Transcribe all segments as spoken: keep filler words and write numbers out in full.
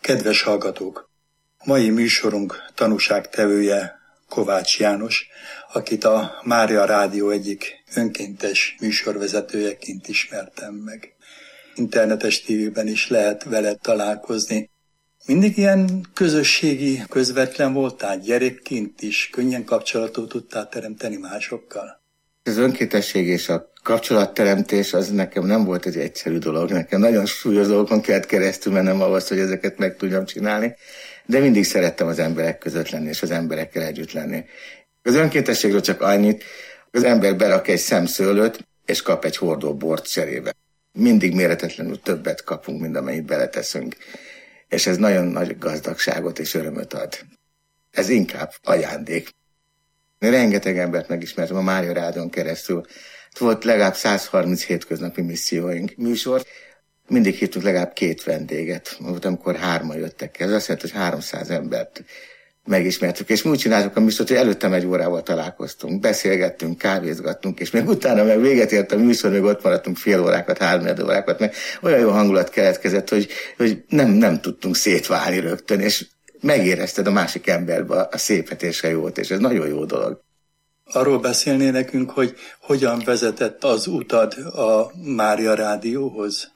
Kedves hallgatók! Mai műsorunk tanúságtevője Kovács János, akit a Mária Rádió egyik önkéntes műsorvezetőjeként ismertem meg. Internetes tévében is lehet vele találkozni. Mindig ilyen közösségi, közvetlen voltál, gyerekként is könnyen kapcsolatot tudtál teremteni másokkal? Az önkéntesség és a kapcsolatteremtés az nekem nem volt egy egyszerű dolog. Nekem nagyon súlyos dolgokon kellett keresztül mennem ahhoz, hogy ezeket meg tudjam csinálni, de mindig szerettem az emberek között lenni, és az emberekkel együtt lenni. Az önkéntességről csak annyit, az ember berak egy szemszőlőt, és kap egy hordó bort cserébe. Mindig méretetlenül többet kapunk, mint amennyit beleteszünk. És ez nagyon nagy gazdagságot és örömöt ad. Ez inkább ajándék. Én rengeteg embert megismertem a Mária Rádión keresztül. Volt legalább száz harminc hétköznapi misszióink műsor. Mindig hívtunk legalább két vendéget. Volt, amikor hárman jöttek el. Ez azt jelenti, hogy háromszáz embert megismertük. És mi úgy csináltuk a műsort, hogy előttem egy órával találkoztunk. Beszélgettünk, kávézgattunk, és még utána meg véget ért a műsor, még ott maradtunk fél órákat, három órákat, meg olyan jó hangulat keletkezett, hogy, hogy nem, nem tudtunk szétválni rögtön, és megérezted a másik emberbe a szépet és a jót, és ez nagyon jó dolog. Arról beszélné nekünk, hogy hogyan vezetett az utad a Mária Rádióhoz?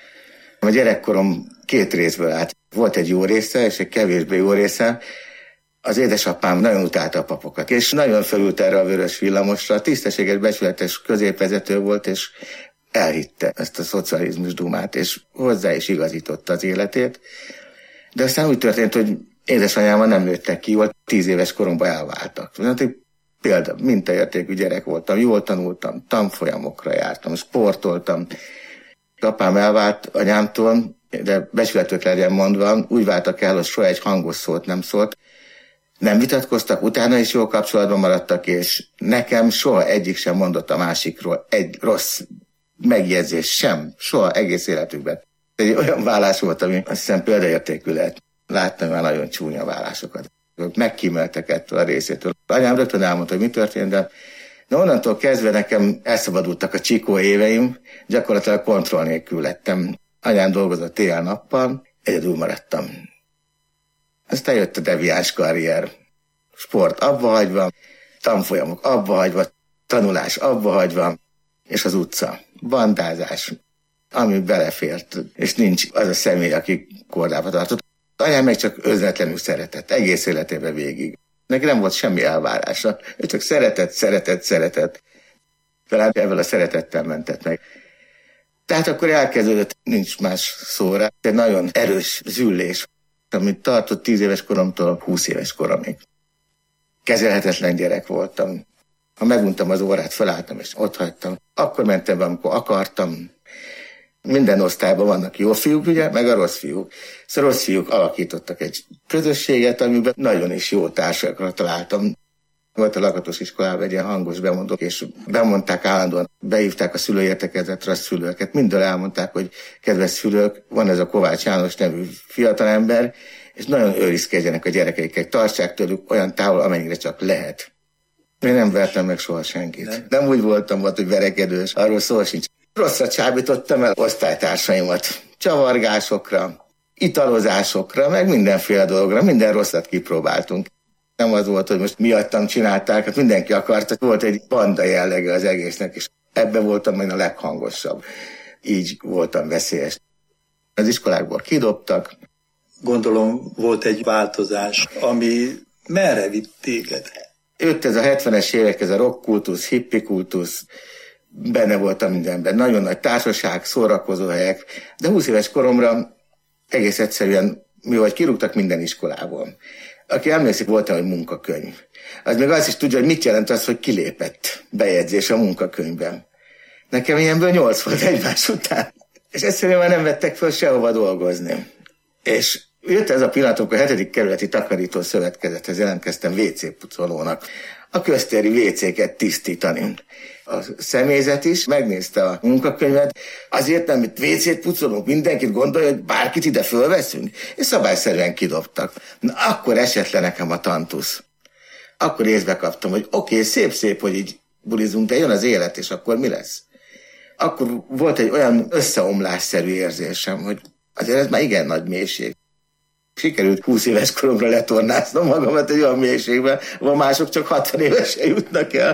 A gyerekkorom két részből állt. Volt egy jó része, és egy kevésbé jó része. Az édesapám nagyon utálta a papokat, és nagyon felült erre a vörös villamosra. Tisztességes, becsületes középvezető volt, és elhitte ezt a szocializmus dumát, és hozzá is igazította az életét. De aztán úgy történt, hogy édesanyámmal nem nőttek ki, volt tíz éves koromban elváltak. Például mintaértékű gyerek voltam, jól tanultam, tanfolyamokra jártam, sportoltam. Apám elvált anyámtól, de becsületük legyen mondva, úgy váltak el, hogy soha egy hangos szót nem szólt. Nem vitatkoztak, utána is jó kapcsolatban maradtak, és nekem soha egyik sem mondott a másikról egy rossz megjegyzés sem, soha egész életükben. Egy olyan vállás volt, ami azt hiszem példaértékű lehet. Láttam már nagyon csúnya vállásokat. Megkímeltek ettől a részétől. Anyám rögtön elmondta, hogy mi történt, de de onnantól kezdve nekem elszabadultak a csikó éveim, gyakorlatilag kontroll nélkül lettem. Anyám dolgozott éjjel-nappal, egyedül maradtam. Aztán jött a deviáns karrier. Sport abba hagyva, tanfolyamok abba hagyva, tanulás abba hagyva, és az utca, bandázás, ami belefért, és nincs az a személy, aki kordába tartott. Anyám meg csak özletlenül szeretett, egész életében végig. Neki nem volt semmi elvárása, ő csak szeretett, szeretett, szeretett. Talán ebből a szeretettel mentett meg. Tehát akkor elkezdődött, nincs más szóra, egy nagyon erős züllés, amit tartott tíz éves koromtól húsz éves koromig. Kezelhetetlen gyerek voltam. Ha meguntam az órát, felálltam és ott hagytam. Akkor mentem be, amikor akartam. Minden osztályban vannak jó fiúk, ugye, meg a rossz fiúk. Szóval rossz fiúk alakítottak egy közösséget, amiben nagyon is jó társakat találtam. Volt a Lakatos iskolában egy ilyen hangos bemondó, és bemondták állandóan, beívták a szülőértekezetre a szülőket. Mindől elmondták, hogy kedves szülők, van ez a Kovács János nevű fiatalember, és nagyon őrizkedjenek a gyerekeikkel, tartsák tőlük olyan távol, amennyire csak lehet. Én nem vertem meg soha senkit. Nem, nem úgy voltam, volt, hogy verekedős, arról szó sincs. Rosszra csábítottam el osztálytársaimat. Csavargásokra, italozásokra, meg mindenféle dologra, minden rosszat kipróbáltunk. Nem az volt, hogy most miattam csinálták, hát mindenki akarta. Volt egy banda jellege az egésznek, és ebben voltam én a leghangosabb. Így voltam veszélyes. Az iskolákból kidobtak. Gondolom volt egy változás, ami merre vitt téged? Jött ez a hetvenes évek, ez a rockkultusz, hippikultusz, benne voltam mindenben. Nagyon nagy társaság, szórakozóhelyek, de húsz éves koromra egész egyszerűen, mivel kirúgtak minden iskolából. Aki emlékszik, voltam egy munkakönyv. Az még azt is tudja, hogy mit jelent az, hogy kilépett bejegyzés a munkakönyvben. Nekem ilyenből nyolc volt egymás után. És egyszerűen már nem vettek föl sehova dolgozni. És jött ez a pillanat, amikor a hetedik kerületi takarító szövetkezethez jelentkeztem vé cé pucolónak. A köztéri vécéket tisztítani. A személyzet is megnézte a munkakönyvet, azért nem itt vécét pucolunk, mindenkit gondolja, hogy bárkit ide fölveszünk, és szabályszerűen kidobtak. Na, akkor esett le nekem a tantusz. Akkor észbe kaptam, hogy oké, okay, szép-szép, hogy így bulizunk, de jön az élet, és akkor mi lesz? Akkor volt egy olyan összeomlásszerű érzésem, hogy azért ez már igen nagy mélység. Sikerült húsz éves koromra letornáznom magamat egy olyan mélységben, ahol mások csak hatvan évesen jutnak el.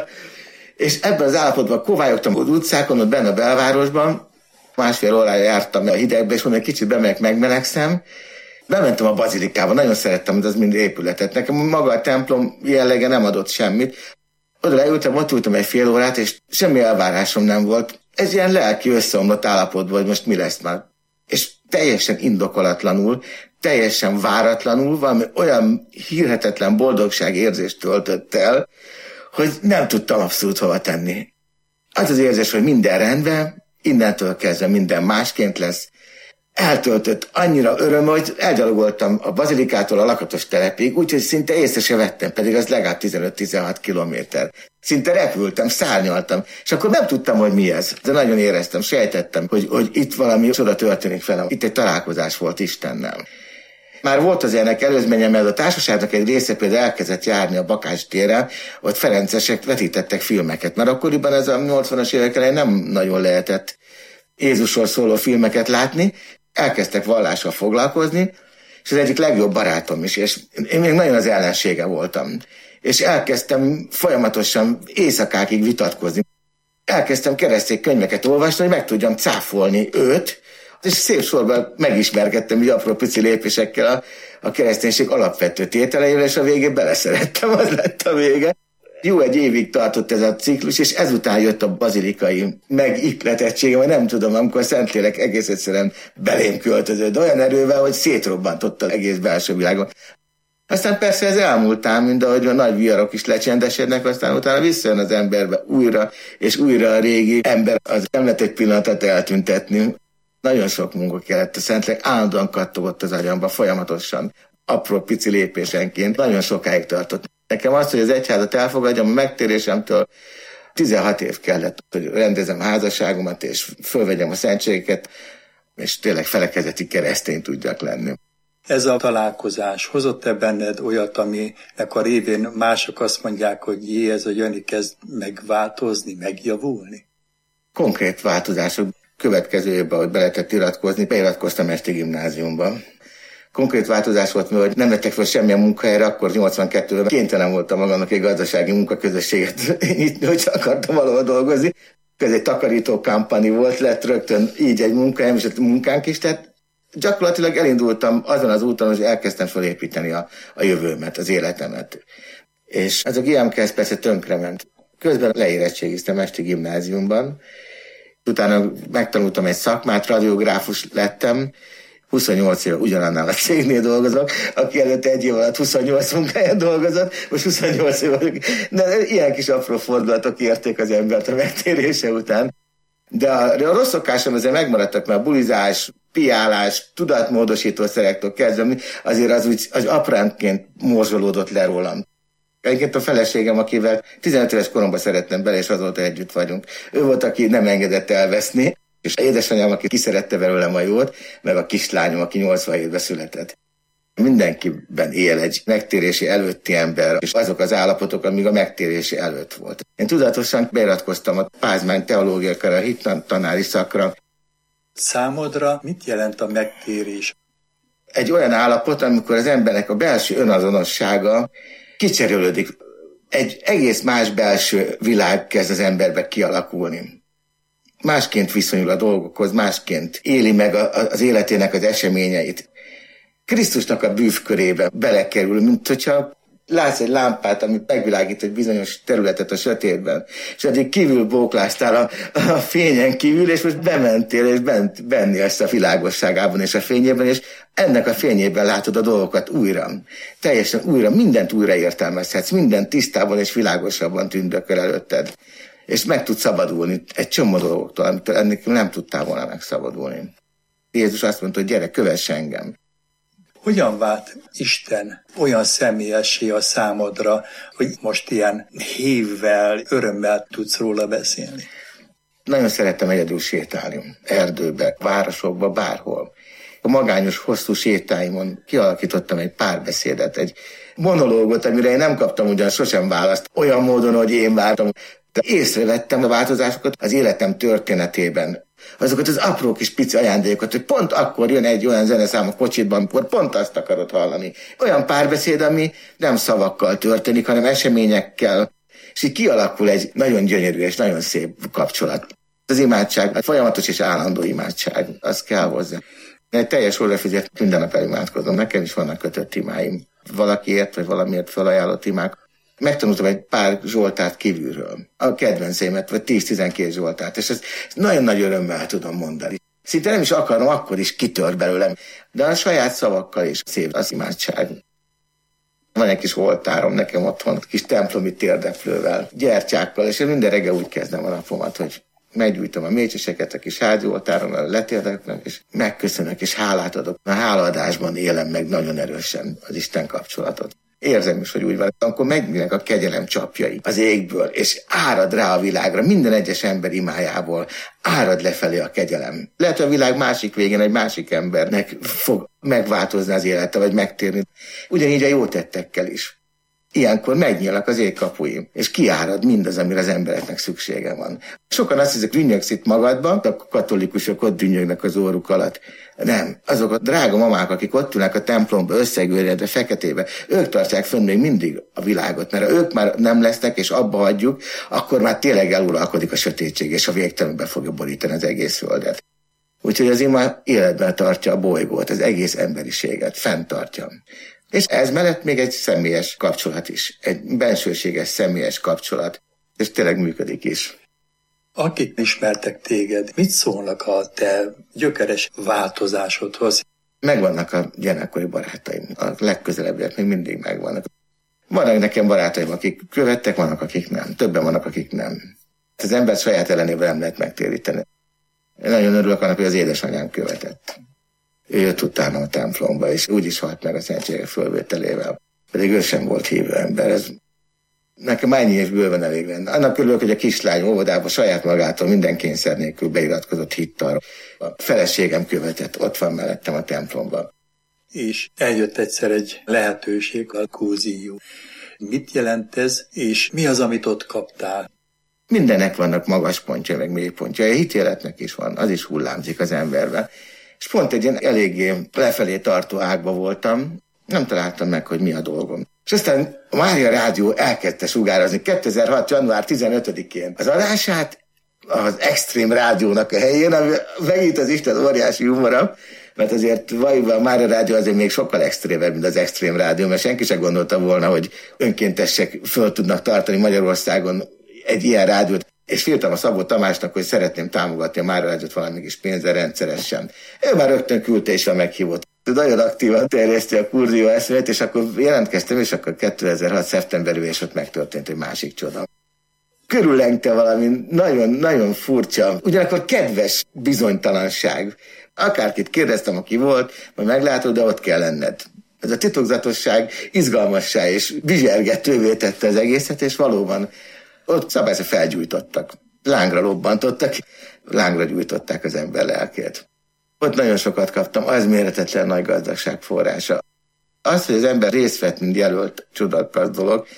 És ebben az állapotban kovályogtam az utcákon, ott benne a belvárosban, másfél órája jártam a hidegbe, és mondom, egy kicsit bemegyek, megmelegszem. Bementem a bazilikába, nagyon szerettem, de az mind épületet. Nekem maga a templom jellege nem adott semmit. Oda leültem, ott ültem egy fél órát, és semmi elvárásom nem volt. Ez ilyen lelki összeomlott állapotban, hogy most mi lesz már. És teljesen indokolatlanul, teljesen váratlanul, valami olyan hihetetlen boldogságérzést töltött el, hogy nem tudtam abszolút hova tenni. Az az érzés, hogy minden rendben, innentől kezdve minden másként lesz. Eltöltött annyira öröm, hogy elgyalogoltam a bazilikától a lakatos telepig, úgyhogy szinte észre se vettem, pedig az legalább tizenöt-tizenhat kilométer. Szinte repültem, szárnyaltam, és akkor nem tudtam, hogy mi ez. De nagyon éreztem, sejtettem, hogy, hogy itt valami csoda történik velem. Itt egy találkozás volt Istennel. Már volt az ennek előzménye, mert a társaságnak egy része például elkezdett járni a Bakás téren, ott ferencesek vetítettek filmeket. Mert akkoriban ez a nyolcvanas évek elején nem nagyon lehetett Jézusról szóló filmeket látni, elkezdtek vallással foglalkozni, és az egyik legjobb barátom is, és én még nagyon az ellensége voltam. És elkezdtem folyamatosan éjszakákig vitatkozni. Elkezdtem keresztény könyveket olvasni, hogy meg tudjam cáfolni őt, és szép sorban megismerkedtem így apró pici lépésekkel a, a kereszténység alapvető tételeivel, és a végén beleszerettem, az lett a vége. Jó, egy évig tartott ez a ciklus, és ezután jött a bazilikai megihletettsége, vagy nem tudom, amikor Szentlélek egész egyszerűen belém költözött, de olyan erővel, hogy szétrobbantott az egész belső világon. Aztán persze ez elmúltám, mint ahogy a nagy viharok is lecsendesednek, aztán utána visszajön az emberbe újra, és újra a régi ember, az nem lehet egy pillanatot eltüntetni. Nagyon sok munka kellett, a Szentlélek állandóan kattogott az agyamba, folyamatosan, apró pici lépésenként, nagyon sokáig tartott. Nekem azt, hogy az egyházat elfogadjam, a megtérésemtől tizenhat év kellett, hogy rendezem a házasságomat, és fölvegyem a szentségeket, és tényleg felekezeti keresztény tudjak lenni. Ez a találkozás hozott-e benned olyat, aminek a révén mások azt mondják, hogy jé, ez a Jani kezd megváltozni, megjavulni? Konkrét változások. Következő évben, hogy be lehetett iratkozni, beiratkoztam esti gimnáziumban. Konkrét változás volt, mert nem vettek fel semmilyen munkahelyre, akkor nyolcvankettőben kénytelen voltam magamnak egy gazdasági munkaközösséget nyitni, hogy akartam valahol dolgozni. Ez egy takarító kampani volt, lett rögtön így egy munkahelyem, és egy munkánk is, tehát gyakorlatilag elindultam azon az úton, hogy elkezdtem felépíteni a, a jövőmet, az életemet. És ez a gé em ká es persze tönkrement. Közben leérettségiztem esti gimnáziumban, utána megtanultam egy szakmát, radiográfus lettem, huszonnyolc éve ugyanannál a cégnél dolgozok, aki előtt egy év alatt huszonnyolc munkáján dolgozott, most huszonnyolc év vagyok. De ilyen kis apró fordulatok érték az embert a megtérése után. De a, a rossz szokásom azért megmaradtak, mert a bulizás, piálás, tudatmódosító szerektől kezdve, azért az úgy az apránként morzsolódott le rólam. Egyébként a feleségem, akivel tizenöt éves koromban szerettem bele, és azóta együtt vagyunk. Ő volt, aki nem engedett elveszni, és édesanyám, aki kiszerette belőlem a jót, meg a kislányom, aki nyolcvanhétben született. Mindenkiben él egy megtérési előtti ember, és azok az állapotok, amíg a megtérési előtt volt. Én tudatosan beiratkoztam a Pázmány teológiára, a hittanári szakra. Számodra mit jelent a megtérés? Egy olyan állapot, amikor az embernek a belső önazonossága kicserélődik. Egy egész más belső világ kezd az emberbe kialakulni. Másként viszonyul a dolgokhoz, másként éli meg a, az életének az eseményeit. Krisztusnak a bűvkörébe belekerül, mint hogyha látsz egy lámpát, ami megvilágít egy bizonyos területet a sötétben, és addig kívül bókláztál a, a fényen kívül, és most bementél, és bent, benni ezt a világosságában és a fényében, és ennek a fényében látod a dolgokat újra. Teljesen újra, mindent újra értelmezhetsz, mindent tisztában és világosabban tündököl előtted. És meg tudsz szabadulni egy csomó dolgoktól, amitől ennek nem tudtál volna megszabadulni. Jézus azt mondta, hogy gyere, kövess engem. Hogyan vált Isten olyan személyessé a számodra, hogy most ilyen hívvel, örömmel tudsz róla beszélni? Nagyon szerettem egyedül sétálni, erdőbe, városokba, bárhol. A magányos, hosszú sétáimon kialakítottam egy párbeszédet, egy monológot, amire én nem kaptam ugyan sosem választ, olyan módon, hogy én vártam. De észrevettem a változásokat az életem történetében. azokat az apró kis pici ajándékokat, hogy pont akkor jön egy olyan zeneszám a kocsidban, amikor pont azt akarod hallani. Olyan párbeszéd, ami nem szavakkal történik, hanem eseményekkel, és így kialakul egy nagyon gyönyörű és nagyon szép kapcsolat. Az imádság, a folyamatos és állandó imádság, az kell hozzá. Egy teljes órafizet minden nap elimádkozom, nekem is vannak kötött imáim. Valakiért, vagy valamiért felajánlott imák. Megtanultam egy pár zsoltárt kívülről, a kedvenceimet, vagy tíz-tizenkét zsoltárt, és ezt, ezt nagyon nagy örömmel tudom mondani. Szinte nem is akarom, akkor is kitör belőlem, de a saját szavakkal is szép az imádság. Van egy kis oltárom nekem otthon, kis templomi térdeplővel, gyertyákkal, és én minden reggel úgy kezdem a napomat, hogy meggyújtom a mécseseket a kis házi oltárommal, letérdeknek, és megköszönök, és hálát adok. A hálaadásban élem meg nagyon erősen az Isten kapcsolatot. Érzem is, hogy úgy van. Akkor megjönnek a kegyelem csapjai az égből, és árad rá a világra, minden egyes ember imájából, árad lefelé a kegyelem. Lehet, hogy a világ másik végén egy másik embernek fog megváltozni az élete, vagy megtérni. Ugyanígy a jó tettekkel is. Ilyenkor megnyílnak az ég kapui, és kiárad mindaz, amire az embereknek szüksége van. Sokan azt hiszik, dünnyögsz itt magadban, a katolikusok ott dünnyögnek az óruk alatt. Nem, azok a drága mamák, akik ott ülnek a templomba összegőredve, feketébe, ők tartják fönn még mindig a világot, mert ha ők már nem lesznek, és abba hagyjuk, akkor már tényleg eluralkodik a sötétség, és a végtelenbe fogja borítani az egész földet. Úgyhogy az ima életben tartja a bolygót, az egész emberiséget, fenntartja. És ez mellett még egy személyes kapcsolat is, egy bensőséges személyes kapcsolat, és tényleg működik is. Akik ismertek téged, mit szólnak a te gyökeres változásodhoz? Megvannak a gyerekkori barátaim, a legközelebbiek még mindig megvannak. Vannak nekem barátaim, akik követtek, vannak, akik nem. Többen vannak, akik nem. Az ember saját ellenében nem lehet megtéríteni. Én nagyon örülök annak, hogy az édesanyám követett. Ő jött utána a templomba, és úgy is halt meg a szentségek fölvételével. Pedig ő sem volt hívő ember. Ez nekem ennyi és bőven elég lenne. Annak örülök, hogy a kislány óvodába saját magától minden kényszer nélkül beiratkozott hittal. A feleségem követett, ott van mellettem a templomban. És eljött egyszer egy lehetőség, a kúzió. Mit jelent ez, és mi az, amit ott kaptál? Mindennek vannak magas pontja, meg mély pontja. A hitéletnek is van, az is hullámzik az emberben. És pont egy ilyen eléggé lefelé tartó ágba voltam, nem találtam meg, hogy mi a dolgom. És aztán a Mária Rádió elkezdte sugározni kétezer-hat. január tizenötödikén az adását az Extrém Rádiónak a helyén, ami megint az Isten óriási humora, mert azért valójában a Mária Rádió azért még sokkal extrémebb, mint az Extrém Rádió, mert senki sem gondolta volna, hogy önkéntesek föl tudnak tartani Magyarországon egy ilyen rádiót. És írtam a Szabó Tamásnak, hogy szeretném támogatni a Mária Rádiót valami kis pénzzel rendszeresen. Ő már rögtön küldte is a meghívót. Nagyon aktívan terjeszti a kurzió eszmét, és akkor jelentkeztem, és akkor kétezer-hat. szeptemberében, és ott megtörtént egy másik csoda. Körüllengte valami nagyon-nagyon furcsa, ugyanakkor kedves bizonytalanság. Akárkit kérdeztem, aki volt, majd meglátod, de ott kell lenned. Ez a titokzatosság izgalmassá és bizsergetővé tette az egészet, és valóban ott szabályszerűen felgyújtottak. Lángra lobbantottak, lángra gyújtották az ember lelkét. Ott nagyon sokat kaptam, az méretetlen nagy gazdagság forrása. Az, hogy az ember részt vett, mint jelölt, csodakas dolog,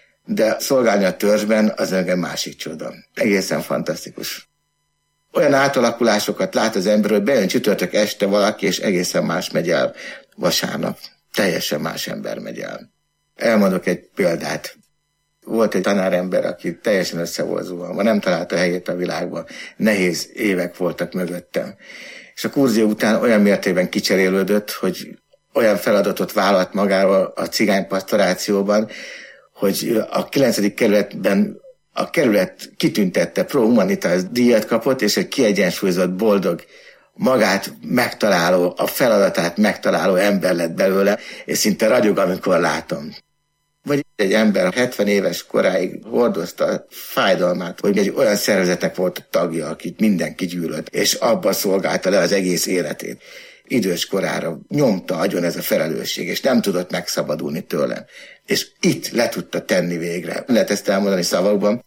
de szolgálni a törzsben, az engem másik csoda. Egészen fantasztikus. Olyan átalakulásokat lát az ember, hogy bejön csütörtök este valaki, és egészen más megy el vasárnap. Teljesen más ember megy el. Elmondok egy példát. Volt egy tanárember, aki teljesen össze volt zuhanva, nem találta helyét a világban. Nehéz évek voltak mögöttem. És a kurzió után olyan mértékben kicserélődött, hogy olyan feladatot vállalt magáról a cigánypastorációban, hogy a kilencedik kerületben a kerület kitüntette, Pro Humanitas díjat kapott, és egy kiegyensúlyozott, boldog, magát megtaláló, a feladatát megtaláló ember lett belőle, és szinte ragyog, amikor látom. Vagy egy ember hetven éves koráig hordozta a fájdalmát, hogy egy olyan szervezetnek volt a tagja, akit mindenki gyűlölt, és abban szolgálta le az egész életét. Idős korára nyomta agyon ez a felelősség, és nem tudott megszabadulni tőle. És itt le tudta tenni végre. Lehet ezt elmondani szavakban.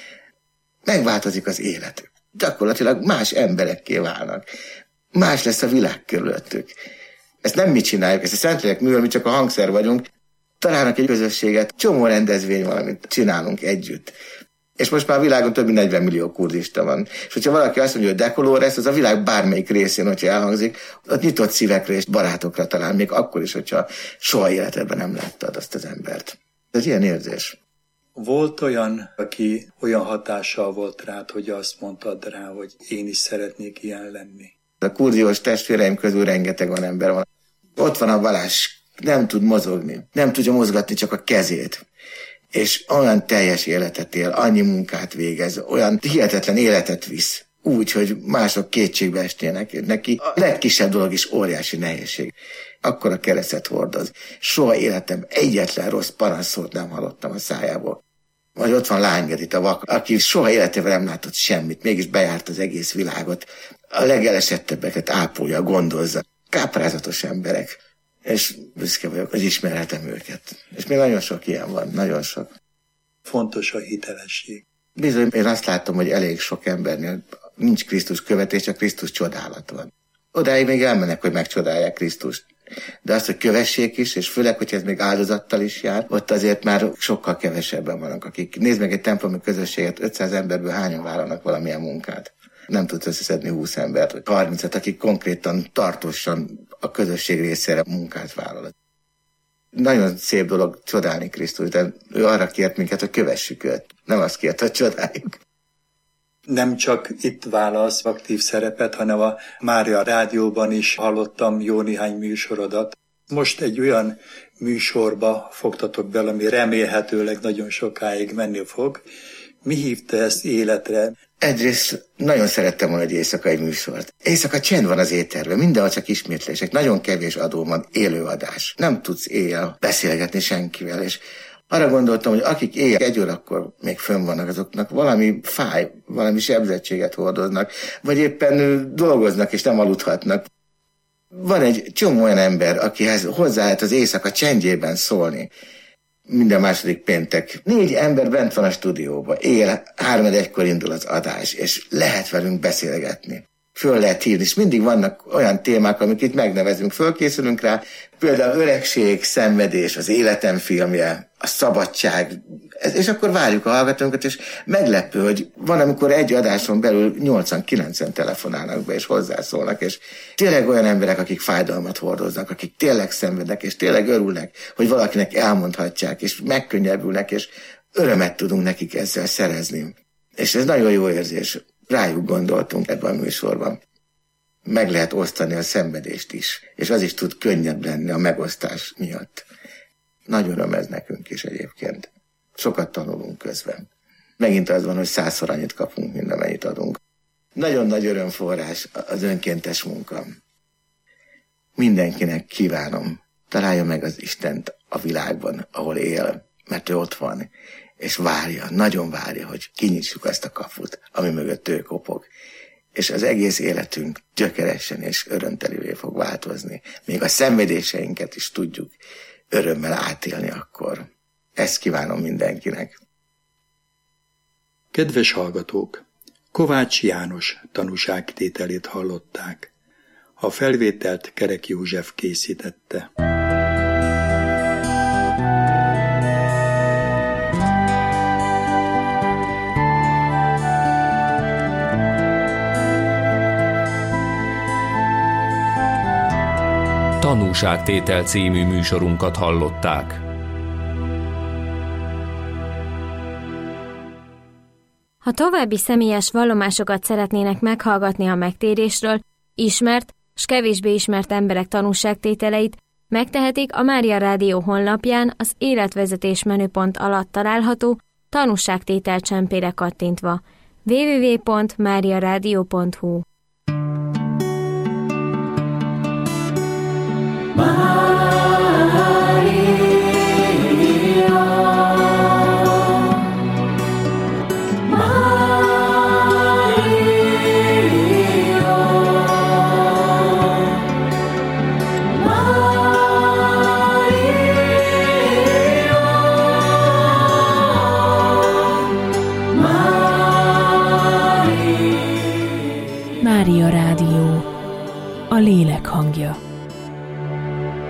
Megváltozik az életük. Gyakorlatilag más emberekké válnak. Más lesz a világ körülöttük. Ezt nem mi csináljuk, ezt a Szentlélek művel, mi csak a hangszer vagyunk. Találnak egy közösséget, csomó rendezvény valamit csinálunk együtt. És most már a világon több mint negyven millió kurdista van. És hogyha valaki azt mondja, hogy Dekolores, az a világ bármelyik részén, hogyha elhangzik, ott nyitott szívekre és barátokra talán, még akkor is, hogyha soha életedben nem láttad azt az embert. Ez ilyen érzés. Volt olyan, aki olyan hatással volt rád, hogy azt mondtad rá, hogy én is szeretnék ilyen lenni? A kurdiós testvéreim közül rengeteg van ember van. Ott van a Balázs, nem tud mozogni, nem tudja mozgatni csak a kezét. És olyan teljes életet él, annyi munkát végez, olyan hihetetlen életet visz, úgy, hogy mások kétségbe estének. Neki a legkisebb dolog is óriási nehézség. Akkor a keresztet hordoz. Soha életem egyetlen rossz panaszot nem hallottam a szájából. Vagy ott van Lángerit, a vak, aki soha életében nem látott semmit, mégis bejárt az egész világot. A legelesettebbeket ápolja, gondozza. Káprázatos emberek. És büszke vagyok, hogy ismerhetem őket. És még nagyon sok ilyen van, nagyon sok. Fontos a hitelesség. Bizony, én azt látom, hogy elég sok embernél nincs Krisztus követés, csak Krisztus csodálat van. Odáig még elmennek, hogy megcsodálják Krisztust. De azt, hogy kövessék is, és főleg, hogy ez még áldozattal is jár, ott azért már sokkal kevesebben vannak, akik... Nézd meg egy templomi közösséget, ötszáz emberből hányan vállalnak valamilyen munkát. Nem tudsz összeszedni húsz embert, vagy harmincat, akik konkrétan, tartósan a közösség részére munkát vállal. Nagyon szép dolog csodálni Krisztus, de ő arra kért minket, hogy kövessük őt. Nem azt kért, hogy csodáljuk. Nem csak itt válasz aktív szerepet, hanem a Mária Rádióban is hallottam jó néhány műsorodat. Most egy olyan műsorba fogtatok bele, ami remélhetőleg nagyon sokáig menni fog. Mi hívta ezt életre? Egyrészt nagyon szerettem volna egy éjszakai műsort. Éjszaka csend van az étterben, mindenhol csak ismétlések, nagyon kevés adó van, élőadás. Nem tudsz éjjel beszélgetni senkivel, és arra gondoltam, hogy akik éjjel egy órakor még fönn vannak, azoknak valami fáj, valami sebzettséget hordoznak, vagy éppen dolgoznak és nem aludhatnak. Van egy csomó olyan ember, akihez hozzá lehet az éjszaka csendjében szólni. Minden második péntek. Négy ember bent van a stúdióban. Éjjel három-egykor indul az adás, és lehet velünk beszélgetni. Föl lehet hívni, és mindig vannak olyan témák, amik itt megnevezünk, fölkészülünk rá. Például öregség, szenvedés, az életem filmje, a szabadság. És akkor várjuk a hallgatónkat, és meglepő, hogy van, amikor egy adáson belül nyolcan-kilencen telefonálnak be, és hozzászólnak, és tényleg olyan emberek, akik fájdalmat hordoznak, akik tényleg szenvednek, és tényleg örülnek, hogy valakinek elmondhatják, és megkönnyebbülnek, és örömet tudunk nekik ezzel szerezni. És ez nagyon jó érzés. Rájuk gondoltunk ebben a műsorban. Meg lehet osztani a szenvedést is, és az is tud könnyebb lenni a megosztás miatt. Nagy öröm ez nekünk is egyébként. Sokat tanulunk közben. Megint az van, hogy százszor annyit kapunk, mint amennyit adunk. Nagyon nagy örömforrás az önkéntes munka. Mindenkinek kívánom, találja meg az Istent a világban, ahol él, mert ő ott van, és várja, nagyon várja, hogy kinyitsuk azt a kaput, ami mögött ő kopog. És az egész életünk gyökeresen és örömtelivé fog változni. Még a szenvedéseinket is tudjuk örömmel átélni akkor. Ezt kívánom mindenkinek. Kedves hallgatók! Kovács János tanúságtételét hallották. A felvételt Kerek József készítette. Tanúságtétel című műsorunkat hallották. Ha további személyes vallomásokat szeretnének meghallgatni a megtérésről, ismert s kevésbé ismert emberek tanúságtételeit, megtehetik a Mária Rádió honlapján az életvezetés menüpont alatt található tanúságtétel csempére kattintva. double-u double-u double-u pont mária rádió pont hu Mária Rádió, a lélek hangja.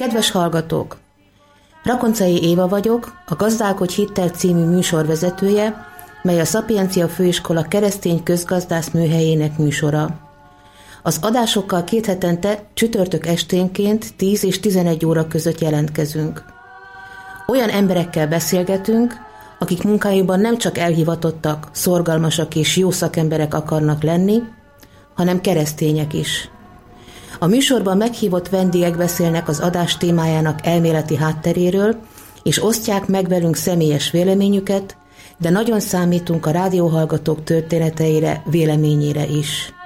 Kedves hallgatók! Rakoncai Éva vagyok, a Gazdálkodj hittel című műsor vezetője, mely a Szapiencia Főiskola keresztény közgazdász műhelyének műsora. Az adásokkal két hetente csütörtök esténként tíz és tizenegy óra között jelentkezünk. Olyan emberekkel beszélgetünk, akik munkájukban nem csak elhivatottak, szorgalmasak és jó szakemberek akarnak lenni, hanem keresztények is. A műsorban meghívott vendégek beszélnek az adás témájának elméleti hátteréről, és osztják meg velünk személyes véleményüket, de nagyon számítunk a rádióhallgatók történeteire, véleményére is.